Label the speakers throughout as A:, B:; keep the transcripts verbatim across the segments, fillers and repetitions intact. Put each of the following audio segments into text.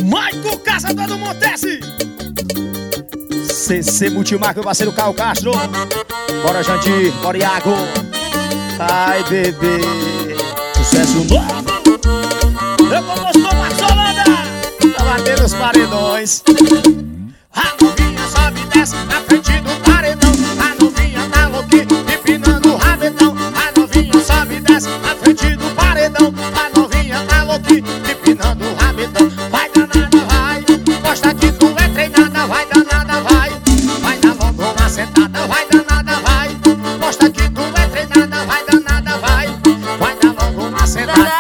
A: Maico Caçador do Montese, C C Multimarca, meu parceiro Caio Castro. Bora Jandir, bora Iago. Ai bebê, sucesso novo. Eu compostor Marcolanda, tá batendo os paredões. A novinha sobe e desce na frente do paredão. A novinha tá louquinha, empinando o rabetão. A novinha sobe e desce na frente do paredão. A novinha tá louquinha, empinando o rabetão. Vai danada, vai, mostra que tu é treinada. Vai danada, vai, vai dar logo uma sentada. Vai danada, vai, mostra que tu é treinada. Vai danada, vai, vai dar logo uma sentada.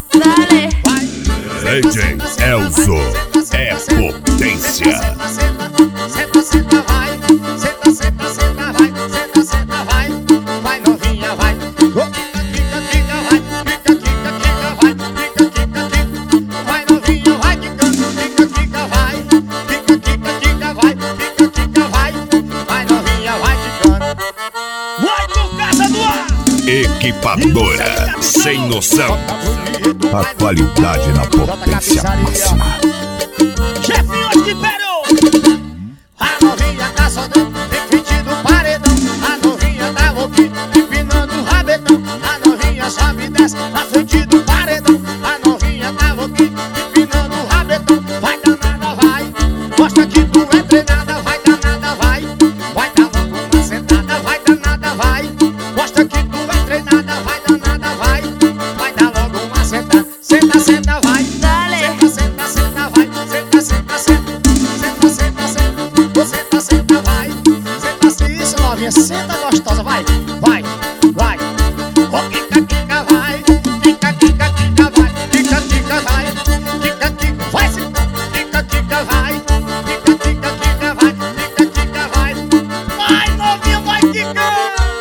B: D J Elzo é potência.
A: Senta, senta, vai, senta, senta, senta, vai, senta, senta, vai, vai novinha, vai. Quica, quica, vai, quica, quica, quica, vai, quica, quica, quica, vai novinha, vai quicando, quica, quica, vai, quica, quica, quica, vai, quica, quica, vai, vai novinha, vai quicando. Vai pro casa do ar.
B: Equipadora sem noção. A qualidade na potência máxima.
A: Chefinhos de Peru. A novinha tá sondando em frente do paredão. A novinha tá louquinha, empinando o rabetão. A novinha sobe e desce na frente do paredão. A novinha tá louquinha, empinando o rabetão. Vai danada, vai, mostra que tu é treinada. Vai danada, vai, vai dar logo uma sentada. Vai danada, vai, mostra que tu é treinada. Vai danada, vai, vai dar logo uma sentada. Senta, senta, vai, senta, senta, senta, vai, senta, senta, senta, senta, senta, senta, senta, senta, vai, senta, senta, isso novinha, senta gostosa, vai, vai, vai, oh, quica, quica, vai, quica, quica, quica, vai, quica, quica, vai, quica, quica, vai, quica, quica, vai, quica, quica, quica, vai, quica, quica, vai, vai novinha, vai quicar,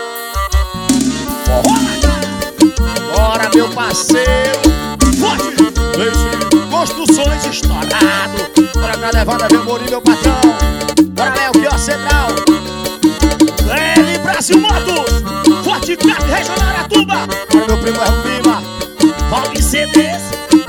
A: bora meu parceiro. Construções estourado. Bora pra levada, meu Mourinho, meu patrão. Bora Léo, que ó, Central. L Brasil Motos, Forte Cap, Regional Aratuba. Bora meu primo Erro Lima, Valve C Ds.